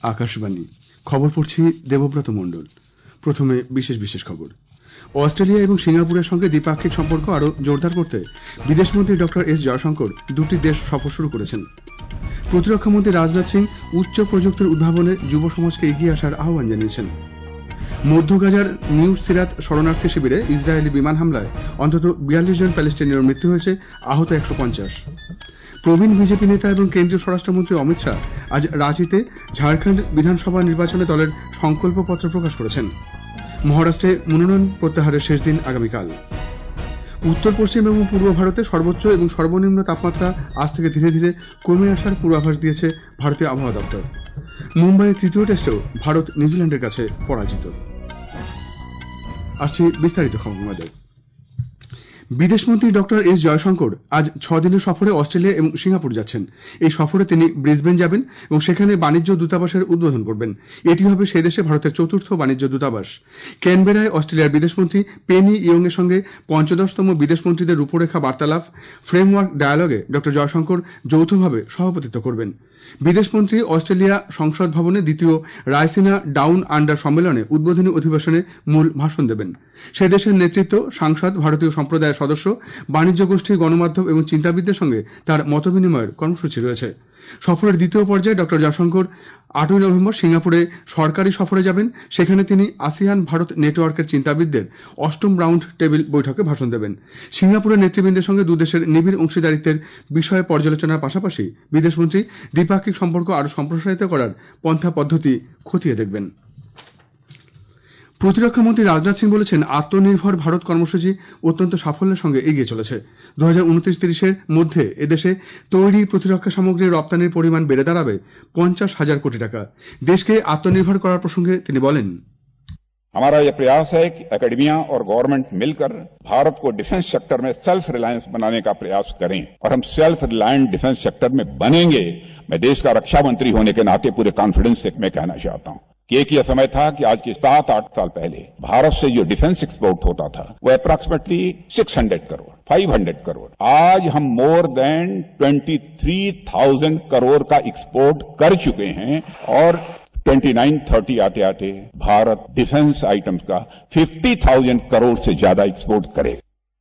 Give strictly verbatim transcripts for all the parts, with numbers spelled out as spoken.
আকাশবাণী খবর পড়ছি দেবব্রত মণ্ডল। প্রথমে বিশেষ বিশেষ খবর। অস্ট্রেলিয়া এবং সিঙ্গাপুরের সঙ্গে দ্বিপাক্ষিক সম্পর্ক আরও জোরদার করতে বিদেশমন্ত্রী ডক্টর এস জয়শঙ্কর দুটি দেশ সফর শুরু করেছেন। প্রতিরক্ষামন্ত্রী রাজনাথ সিং উচ্চ প্রযুক্তির উদ্ভাবনে যুব সমাজকে এগিয়ে আসার আহ্বান জানিয়েছেন। মধ্য গাজার নিউ সিরাত শরণার্থী শিবিরে ইসরায়েলি বিমান হামলায় অন্তত বিয়াল্লিশ জন প্যালেস্টাইনীয় মৃত্যু হয়েছে, আহত একশো পঞ্চাশ। প্রবীণ বিজেপি নেতা এবং কেন্দ্রীয় স্বরাষ্ট্রমন্ত্রী অমিত শাহ আজ রাঁচিতে ঝাড়খণ্ড বিধানসভা নির্বাচনে দলের সংকল্পপত্র প্রকাশ করেছেন। মহারাষ্ট্রে মনোনয়ন প্রত্যাহারের শেষ দিন আগামীকাল। উত্তর পশ্চিম এবং পূর্ব ভারতে সর্বোচ্চ এবং সর্বনিম্ন তাপমাত্রা আজ থেকে ধীরে ধীরে কমে আসার পূর্বাভাস দিয়েছে ভারতীয় আবহাওয়া দপ্তর। মুম্বাইয়ের তৃতীয় টেস্টেও ভারত নিউজিল্যান্ডের কাছে পরাজিত। আসছে বিস্তারিত খবর। বিদেশমন্ত্রী ডক্টর এস জয়শঙ্কর আজ ছদিনের সফরে অস্ট্রেলিয়া এবং সিঙ্গাপুর যাচ্ছেন। এই সফরে তিনি ব্রিসবেন যাবেন এবং সেখানে বাণিজ্য দূতাবাসের উদ্বোধন করবেন। এটি হবে সে দেশে ভারতের চতুর্থ বাণিজ্য দূতাবাস। ক্যানবেরায় অস্ট্রেলিয়ার বিদেশমন্ত্রী পেনি ইয়ং এর সঙ্গে পঞ্চদশতম বিদেশমন্ত্রীদের রূপরেখা বার্তালাপ ফ্রেমওয়ার্ক ডায়ালগে ডক্টর জয়শঙ্কর যৌথভাবে সভাপতিত্ব করবেন। বিদেশমন্ত্রী অস্ট্রেলিয়া সংসদ ভবনে দ্বিতীয় রায়সিনা ডাউন আন্ডার সম্মেলনে উদ্বোধনী অধিবেশনে মূল ভাষণ দেবেন। সে দেশের নেতৃত্ব, সাংসদ, ভারতীয় সম্প্রদায়ের সদস্য, বাণিজ্য গোষ্ঠী, গণমাধ্যম এবং চিন্তাবিদদের সঙ্গে তার মতবিনিময়ের কর্মসূচি রয়েছে। সফরের দ্বিতীয় পর্যায়ে ডক্টর জয়শঙ্কর আটই নভেম্বর সিঙ্গাপুরে সরকারি সফরে যাবেন। সেখানে তিনি আসিয়ান ভারত নেটওয়ার্কের চিন্তাবিদদের অষ্টম রাউন্ড টেবিল বৈঠকে ভাষণ দেবেন। সিঙ্গাপুরের নেতৃবৃন্দের সঙ্গে দুদেশের নিবিড় অংশীদারিত্বের বিষয়ে পর্যালোচনার পাশাপাশি বিদেশমন্ত্রী দ্বিপাক্ষিক সম্পর্ক আরও সম্প্রসারিত করার পন্থা পদ্ধতি খতিয়ে দেখবেন। প্রতিরক্ষামন্ত্রী রাজনাথ সিং বলেছেন, আত্মনির্ভর ভারত কর্মসূচি অত্যন্ত সাফল্যের সঙ্গে এগিয়ে চলেছে। দু হাজার উনত্রিশ তিরিশের মধ্যে এদেশে তৈরি প্রতিরক্ষা সামগ্রীর রপ্তানির পরিমাণ বেড়ে দাঁড়াবে পঞ্চাশ হাজার কোটি টাকা। দেশকে আত্মনির্ভর করার প্রসঙ্গে তিনি বলেন, हमारा यह प्रयास है कि एकेडमिया और गवर्नमेंट मिलकर भारत को डिफेंस सेक्टर में सेल्फ रिलायंस बनाने का प्रयास करें और हम सेल्फ रिलायंट डिफेंस सेक्टर में बनेंगे। मैं देश का रक्षा मंत्री होने के नाते पूरे कॉन्फिडेंस से मैं कहना चाहता हूं कि एक यह समय था कि आज के सात आठ साल पहले भारत से जो डिफेंस एक्सपोर्ट होता था वो अप्रॉक्सिमेटली छह सौ करोड़ पाँच सौ करोड़। आज हम मोर देन तेईस हज़ार करोड़ का एक्सपोर्ट कर चुके हैं और उनतीस तीस आते आते भारत डिफेंस आइटम्स का पचास हज़ार करोड़ से ज्यादा एक्सपोर्ट करेगा।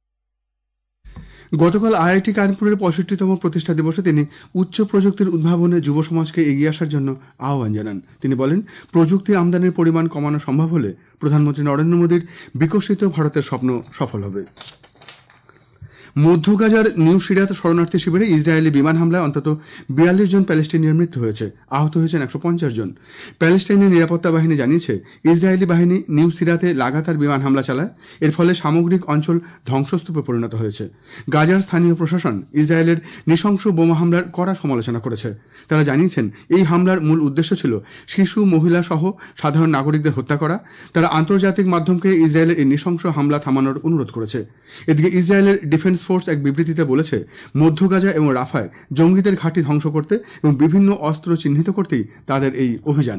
গতকাল আইআইটি কানপুরের পঁয়ষট্টিতম প্রতিষ্ঠা দিবসে তিনি উচ্চ প্রযুক্তির উদ্ভাবনে যুব সমাজকে এগিয়ে আসার জন্য আহ্বান জানান। তিনি বলেন, প্রযুক্তি আমদানির পরিমাণ কমানো সম্ভব হলে প্রধানমন্ত্রী নরেন্দ্র মোদীর বিকশিত ভারতের স্বপ্ন সফল হবে। মধ্য গাজার নিউ সিরাত শরণার্থী শিবিরে ইসরায়েলি বিমান হামলায় অন্তত বিয়াল্লিশ জন প্যালেস্টাইনিয়ার মৃত্যু হয়েছে, আহত হয়েছেন একশো পঞ্চাশ জন। প্যালেস্টাইনের নিরাপত্তা বাহিনী জানিয়েছে, ইসরায়েলি বাহিনী নিউ সিরাতে লাগাতার বিমান হামলা চালায়। এর ফলে সামগ্রিক অঞ্চল ধ্বংসস্তূপে পরিণত হয়েছে। গাজার স্থানীয় প্রশাসন ইসরায়েলের নৃশংস বোমা হামলার কড়া সমালোচনা করেছে। তারা জানিয়েছেন, এই হামলার মূল উদ্দেশ্য ছিল শিশু, মহিলা সহ সাধারণ নাগরিকদের হত্যা করা। তারা আন্তর্জাতিক মাধ্যমকে ইসরায়েলের এই নৃশংস হামলা থামানোর অনুরোধ করেছে। এদিকে ইসরায়েলের ডিফেন্স ফোর্স এক বিবৃতিতে বলেছে, মধ্য গাজা এবং রাফায় জঙ্গিদের ঘাঁটি ধ্বংস করতে এবং বিভিন্ন অস্ত্র চিহ্নিত করতেই তাদের এই অভিযান।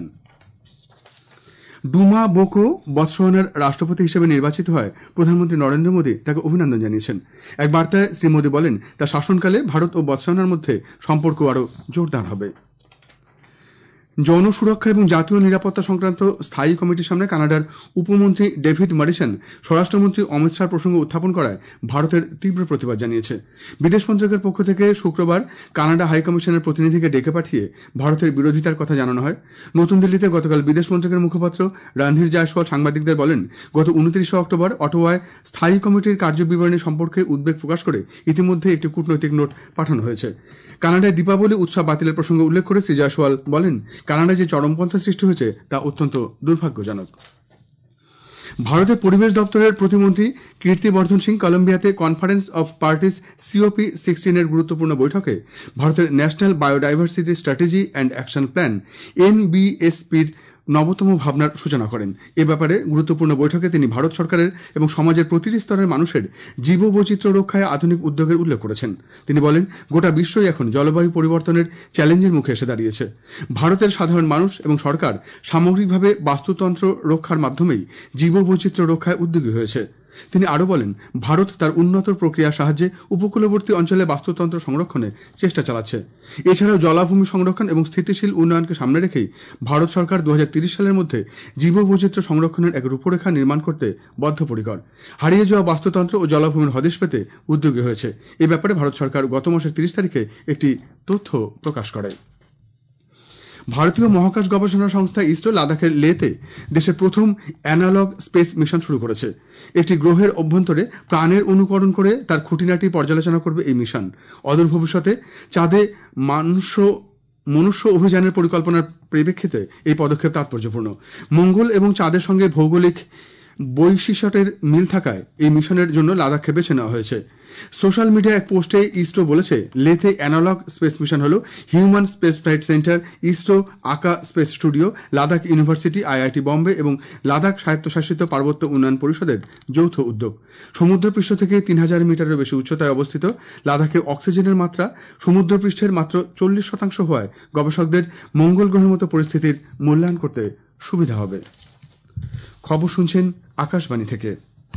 ডুমা বোকো বতসোয়ানার রাষ্ট্রপতি হিসেবে নির্বাচিত হয় প্রধানমন্ত্রী নরেন্দ্র মোদী তাকে অভিনন্দন জানিয়েছেন। এক বার্তায় শ্রী মোদী বলেন, তার শাসনকালে ভারত ও বতসোয়ানার মধ্যে সম্পর্ক আরও জোরদার হবে। জনসুরক্ষা এবং জাতীয় নিরাপত্তা সংক্রান্ত স্থায়ী কমিটির সামনে কানাডার উপমন্ত্রী ডেভিড মরিসন স্বরাষ্ট্রমন্ত্রী অমিত শাহর প্রসঙ্গ উত্থাপন করায় ভারতের তীব্র প্রতিবাদ জানিয়েছে। বিদেশ মন্ত্রকের পক্ষ থেকে শুক্রবার কানাডা হাইকমিশনের প্রতিনিধিকে ডেকে পাঠিয়ে ভারতের বিরোধিতার কথা জানানো হয়। নতুন দিল্লিতে গতকাল বিদেশ মন্ত্রকের মুখপাত্র রণধীর জয়সওয়াল সাংবাদিকদের বলেন, গত উনত্রিশে অক্টোবর অটোয়ায় স্থায়ী কমিটির কার্যবিবরণী সম্পর্কে উদ্বেগ প্রকাশ করে ইতিমধ্যে একটি কূটনৈতিক নোট পাঠানো হয়েছে। কানাডায় দীপাবলি উৎসব বাতিলের প্রসঙ্গ উল্লেখ করে শ্রী জয়সওয়াল বলেন, কানাডায় যে চরমপন্থা সৃষ্টি হয়েছে তা অত্যন্ত দুর্ভাগ্যজনক। ভারতের পরিবেশ দপ্তরের প্রতিমন্ত্রী কীর্তিবর্ধন সিং কলম্বিয়াতে conference of parties COP sixteen এর গুরুত্বপূর্ণ বৈঠকে ভারতের national biodiversity strategy and action plan এনবিএসপির নবতম ভাবনার সূচনা করেন। এ ব্যাপারে গুরুত্বপূর্ণ বৈঠকে তিনি ভারত সরকারের এবং সমাজের প্রতিটি স্তরের মানুষের জীববৈচিত্র্য রক্ষায় আধুনিক উদ্যোগের উল্লেখ করেছেন। তিনি বলেন, গোটা বিশ্বই এখন জলবায়ু পরিবর্তনের চ্যালেঞ্জের মুখে এসে দাঁড়িয়েছে। ভারতের সাধারণ মানুষ এবং সরকার সামগ্রিকভাবে বাস্তুতন্ত্র রক্ষার মাধ্যমেই জীববৈচিত্র্য রক্ষায় উদ্যোগী হয়েছে। তিনি আরও বলেন, ভারত তার উন্নত প্রক্রিয়ার সাহায্যে উপকূলবর্তী অঞ্চলে বাস্তুতন্ত্র সংরক্ষণে চেষ্টা চালাচ্ছে। এছাড়াও জলাভূমি সংরক্ষণ এবং স্থিতিশীল উন্নয়নকে সামনে রেখেই ভারত সরকার দু হাজার তিরিশ সালের মধ্যে জীববৈচিত্র্য সংরক্ষণের এক রূপরেখা নির্মাণ করতে বদ্ধপরিকর। হারিয়ে যাওয়া বাস্তুতন্ত্র ও জলাভূমির হদিশ পেতে উদ্যোগী হয়েছে। এ ব্যাপারে ভারত সরকার গত মাসের তিরিশ তারিখে একটি তথ্য প্রকাশ করে। ভারতীয় মহাকাশ গবেষণা সংস্থা ইসরো লাদাখের লেতে দেশের প্রথম অ্যানালগ স্পেস মিশন শুরু করেছে। একটি গ্রহের অভ্যন্তরে প্রাণের অনুকরণ করে তার খুঁটিনাটি পর্যালোচনা করবে এই মিশন। অদূর ভবিষ্যতে চাঁদে মানুষ মনুষ্য অভিযানের পরিকল্পনার পরিপ্রেক্ষিতে এই পদক্ষেপ তাৎপর্যপূর্ণ। মঙ্গল এবং চাঁদের সঙ্গে ভৌগোলিক বৈশিষ্ট্যের মিল থাকায় এই মিশনের জন্য লাদাখকে বেছে নেওয়া হয়েছে। সোশ্যাল মিডিয়া এক পোস্টে ইসরো বলেছে, লেতে অ্যানালগ স্পেস মিশন হল human space flight centre, ISRO, aka space studio, Ladakh university, IIT Bombay এবং লাদাখ স্বায়ত্তশাসিত পার্বত্য উন্নয়ন পরিষদের যৌথ উদ্যোগ। সমুদ্রপৃষ্ঠ থেকে তিন হাজার মিটারের বেশি উচ্চতায় অবস্থিত লাদাখে অক্সিজেনের মাত্রা সমুদ্রপৃষ্ঠের মাত্র চল্লিশ শতাংশ হওয়ায় গবেষকদের মঙ্গল গ্রহের মতো পরিস্থিতির মূল্যায়ন করতে সুবিধা হবে। খবর শুনছেন আকাশবাণী থেকে।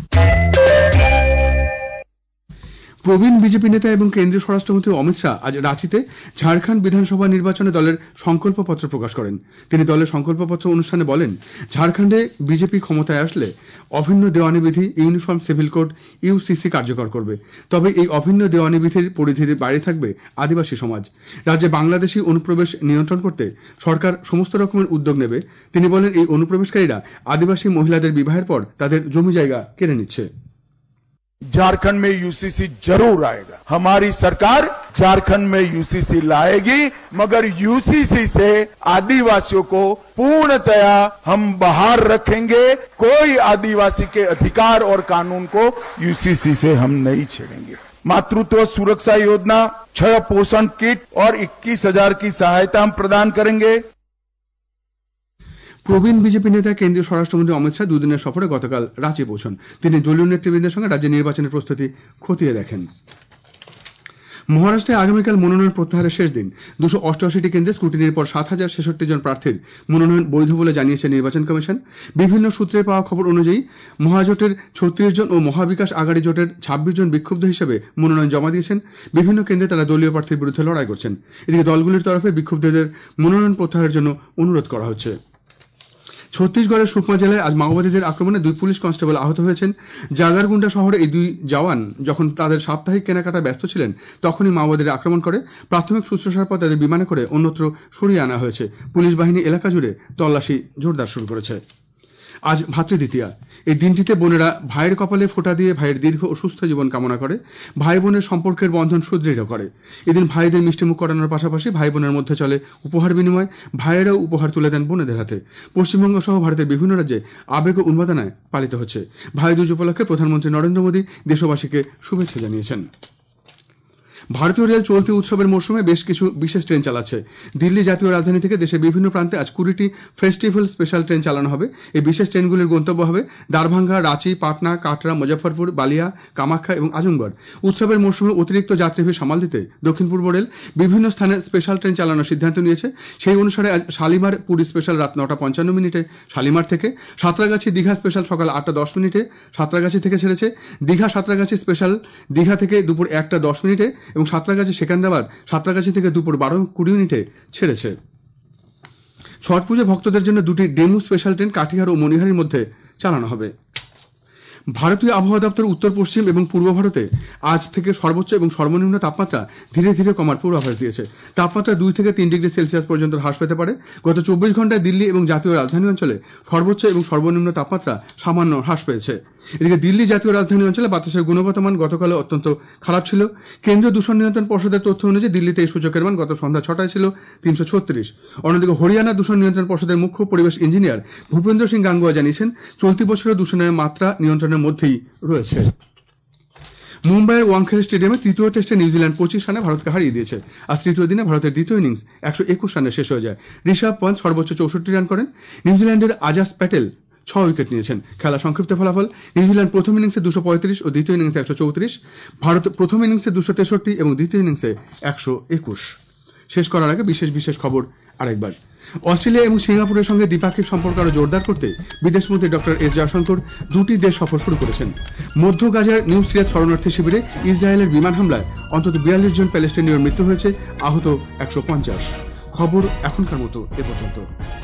প্রবীণ বিজেপি নেতা এবং কেন্দ্রীয় স্বরাষ্ট্রমন্ত্রী অমিত শাহ আজ রাঁচিতে ঝাড়খণ্ড বিধানসভা নির্বাচনে দলের সংকল্পপত্র প্রকাশ করেন। তিনি দলের সংকল্পপত্র অনুষ্ঠানে বলেন, ঝাড়খণ্ডে বিজেপি ক্ষমতায় আসলে অভিন্ন দেওয়ানি বিধি, ইউনিফর্ম সিভিল কোড, ইউসিসি কার্যকর করবে। তবে এই অভিন্ন দেওয়ানি বিধির পরিধির বাইরে থাকবে আদিবাসী সমাজ। রাজ্যে বাংলাদেশি অনুপ্রবেশ নিয়ন্ত্রণ করতে সরকার সমস্ত রকমের উদ্যোগ নেবে। তিনি বলেন, এই অনুপ্রবেশকারীরা আদিবাসী মহিলাদের বিবাহের পর তাদের জমি জায়গা কেড়ে নিচ্ছে। झारखंड में यूसीसी जरूर आएगा। हमारी सरकार झारखंड में यूसीसी लाएगी, मगर यूसीसी से आदिवासियों को पूर्णतया हम बाहर रखेंगे। कोई आदिवासी के अधिकार और कानून को यूसीसी से हम नहीं छेड़ेंगे। मातृत्व सुरक्षा योजना, छह पोषण किट और इक्कीस हजार की सहायता हम प्रदान करेंगे। প্রবীণ বিজেপি নেতা কেন্দ্রীয় স্বরাষ্ট্রমন্ত্রী অমিত শাহ দুদিনের সফরে গতকাল রাঁচি পৌঁছন। তিনি দলীয় নেতৃবৃন্দের সঙ্গে রাজ্যের নির্বাচনের প্রস্তুতি খতিয়ে দেখেন। মহারাষ্ট্রে আগামীকাল মনোনয়ন প্রত্যাহারের শেষ দিন। দুশো অষ্টআশিটি কেন্দ্রে স্ক্রুটিনির পর সাত হাজার ছেষট্টি জন প্রার্থীর মনোনয়ন বৈধ বলে জানিয়েছে নির্বাচন কমিশন। বিভিন্ন সূত্রে পাওয়া খবর অনুযায়ী মহাজোটের ছত্রিশ জন ও মহাবিকাশ আঘাড়ি জোটের ছাব্বিশ জন বিক্ষুব্ধ হিসেবে মনোনয়ন জমা দিয়েছেন। বিভিন্ন কেন্দ্রে তারা দলীয় প্রার্থীর বিরুদ্ধে লড়াই করছেন। এদিকে দলগুলির তরফে বিক্ষুব্ধদের মনোনয়ন প্রত্যাহারের জন্য অনুরোধ করা হচ্ছে। ছত্তিশগড়ের সুকমা জেলায় আজ মাওবাদীদের আক্রমণে দুই পুলিশ কনস্টেবল আহত হয়েছেন। জাগারগুন্ডা শহরে এই দুই জওয়ান যখন তাদের সাপ্তাহিক কেনাকাটা ব্যস্ত ছিলেন তখনই মাওবাদীরা আক্রমণ করে। প্রাথমিক শুশ্রূষার পর তাদের বিমানে করে অন্যত্র সরিয়ে আনা হয়েছে। পুলিশ বাহিনী এলাকা জুড়ে তল্লাশি জোরদার শুরু করেছে। আজ ভাতৃদ্বিতীয়া। এই দিনটিতে বোনেরা ভাইয়ের কপালে ফোঁটা দিয়ে ভাইয়ের দীর্ঘ ও সুস্থ জীবন কামনা করে, ভাই বোনের সম্পর্কের বন্ধন সুদৃঢ় করে। এদিন ভাইদের মিষ্টিমুখ করানোর পাশাপাশি ভাই বোনের মধ্যে চলে উপহার বিনিময়। ভাইয়েরাও উপহার তুলে দেন বোনেদের হাতে। পশ্চিমবঙ্গ সহ ভারতের বিভিন্ন রাজ্যে আবেগ ও উন্মাদনায় পালিত হচ্ছে। ভাই দুজ উপলক্ষে প্রধানমন্ত্রী নরেন্দ্র মোদী দেশবাসীকে শুভেচ্ছা জানিয়েছেন। ভারতীয় রেল চলতি উৎসবের মরশুমে বেশ কিছু বিশেষ ট্রেন চালাচ্ছে। দিল্লি জাতীয় রাজধানী থেকে দেশের বিভিন্ন প্রান্তে আজ কুড়িটি ফেস্টিভ্যাল স্পেশাল ট্রেন চালানো হবে। এই বিশেষ ট্রেনগুলির গন্তব্য হবে দারভাঙ্গা, রাঁচি, পাটনা, কাটরা, মুজফ্ফরপুর, বালিয়া, কামাখ্যা এবং আজমগড়। উৎসবের মরশুমে অতিরিক্ত যাত্রী ভিড় সামাল দিতে দক্ষিণ পূর্ব রেল বিভিন্ন স্থানে স্পেশাল ট্রেন চালানোর সিদ্ধান্ত নিয়েছে। সেই অনুসারে আজ শালিমার পুরী স্পেশাল রাত নটা পঞ্চান্ন মিনিটে শালিমার থেকে, সাঁতরাগাছি দীঘা স্পেশাল সকাল আটটা দশ মিনিটে সাঁতরাগাছি থেকে ছেড়েছে। দীঘা সাঁতরাগাছি স্পেশাল দীঘা থেকে দুপুর একটা দশ মিনিটে এবং সাঁতরাগাছি সেকেন্দ্রাবাদ সাঁতরাগাছি থেকে দুপুর বারো কুড়ি মিনিটে ছেড়েছে। ছট পুজো ভক্তদের জন্য দুটি ডেমু স্পেশাল ট্রেন কাটিহার ও মণিহারির মধ্যে চালানো হবে। ভারতীয় আবহাওয়া দপ্তর উত্তর পশ্চিম এবং পূর্ব ভারতে আজ থেকে সর্বোচ্চ এবং সর্বনিম্ন তাপমাত্রা ধীরে ধীরে কমার পূর্বাভাস দিয়েছে। তাপমাত্রা দুই থেকে তিন ডিগ্রি সেলসিয়াস পর্যন্ত হ্রাস পেতে পারে। গত চব্বিশ ঘন্টায় দিল্লি এবং জাতীয় রাজধানী অঞ্চলে সর্বোচ্চ এবং সর্বনিম্ন তাপমাত্রা সামান্য হ্রাস পেয়েছে। এদিকে দিল্লি জাতীয় রাজধানী অঞ্চলে বাতাসের গুণগত মান গতকাল অত্যন্ত খারাপ ছিল। কেন্দ্রীয় দূষণ নিয়ন্ত্রণ পর্ষদের তথ্য অনুযায়ী দিল্লিতে এই সূচকের মান গত সন্ধ্যা ছটায় ছিল তিনশো ছত্রিশ। অন্যদিকে হরিয়ানা দূষণ নিয়ন্ত্রণ পর্ষদের মুখ্য পরিবেশ ইঞ্জিনিয়ার ভূপেন্দ্র সিং গাঙ্গুয়া জানিয়েছেন, চলতি বছরের দূষণের মাত্রা নিয়ন্ত্রণের মধ্যেই রয়েছে। মুম্বাইয়ের ওয়াংখেড়ে স্টেডিয়ামে তৃতীয় টেস্টে নিউজিল্যান্ড পঁচিশ রানে ভারতকে হারিয়ে দিয়েছে। আজ তৃতীয় দিনে ভারতের দ্বিতীয় ইনিংস একশো একুশ রানে শেষ হয়ে যায়। ঋষভ পন্থ সর্বোচ্চ চৌষট্টি রান করেন। নিউজিল্যান্ডের আজাজ প্যাটেল ছ উইকেট নিয়েছেন। খেলা সংক্ষিপ্ত ফলাফল: নিউজিল্যান্ড প্রথম ইনিংসে দুশো পঁয়ত্রিশ ও দ্বিতীয় ইনিংসে একশো চৌত্রিশ। ভারত প্রথম ইনিংসে দুশো তেষট্টি এবং দ্বিতীয় ইনিংসে একশো একুশ। শেষ করার আগে বিশেষ বিশেষ খবর আরেকবার। অস্ট্রেলিয়া এবং সিঙ্গাপুরের সঙ্গে দ্বিপাক্ষিক সম্পর্ক আরো জোরদার করতে বিদেশমন্ত্রী ডক্টর এস জয়শঙ্কর দুটি দেশ সফর শুরু করেছেন। মধ্য গাজার নিউ সিরিয়াজ শরণার্থী শিবিরে ইসরায়েলের বিমান হামলায় অন্তত বিয়াল্লিশ জন প্যালেস্টাইনীয় মৃত্যু হয়েছে, আহত একশো পঞ্চাশ। খবর এখনকার মতো এ পর্যন্ত।